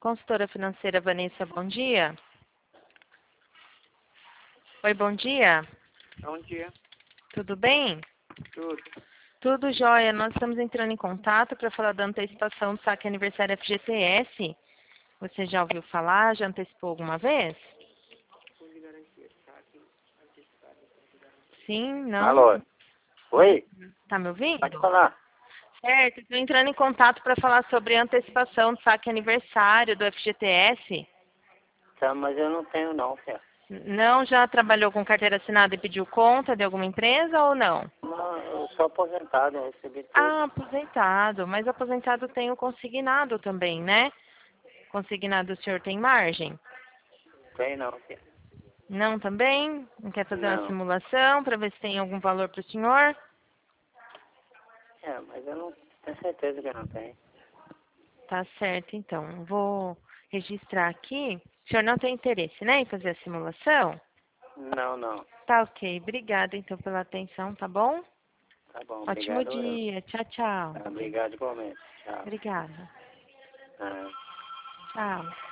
consultora financeira Vanessa, bom dia. Oi, bom dia. Bom dia. Tudo bem? Tudo. Tudo jóia. Nós estamos entrando em contato para falar da antecipação do saque aniversário FGTS. Você já ouviu falar? Já antecipou alguma vez? Sim, não? Alô? Oi? Tá me ouvindo? Pode falar. Certo, estou entrando em contato para falar sobre a antecipação do saque aniversário do FGTS. Tá, mas eu não tenho não, filho. Não, já trabalhou com carteira assinada e pediu conta de alguma empresa ou não? Não, eu sou aposentado, eu recebi tudo. Ah, aposentado. Mas aposentado tem o consignado também, né? Consignado o senhor tem margem? Tem não, filho. Não também? Não quer fazer uma Não. simulação para ver se tem algum valor para o senhor? É, mas eu não tenho certeza que eu não tenho. Tá certo, então. Vou registrar aqui. O senhor não tem interesse, né, em fazer a simulação? Não, não. Tá ok. Obrigada, então, pela atenção, tá bom? Tá bom, Ótimo obrigado eu. dia. Tchau, tchau. Tá, obrigado igualmente. Tchau. Obrigada. Ah. Tchau.